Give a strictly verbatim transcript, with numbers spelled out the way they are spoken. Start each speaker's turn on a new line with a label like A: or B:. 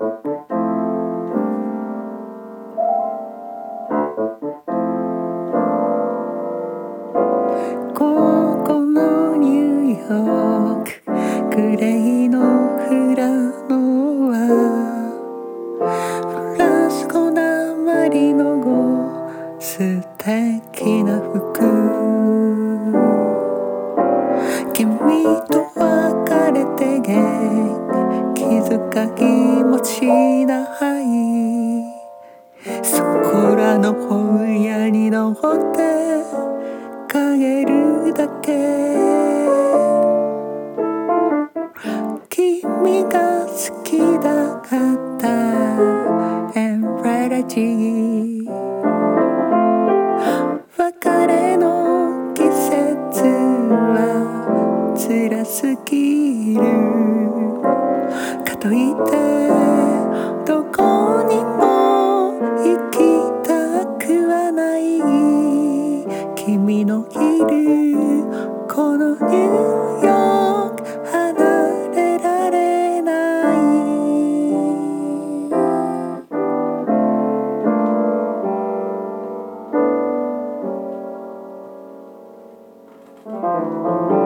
A: ここのニューヨークグレーのフラノはフランス語なまりの語素敵な服君と別れて気づか気持ちないそこらの本屋に登って帰るだけ君が好きだったエンブレラジー別れの季節は辛すぎるかといってどこにも行きたくはない君のいるこのニューヨーク離れられない「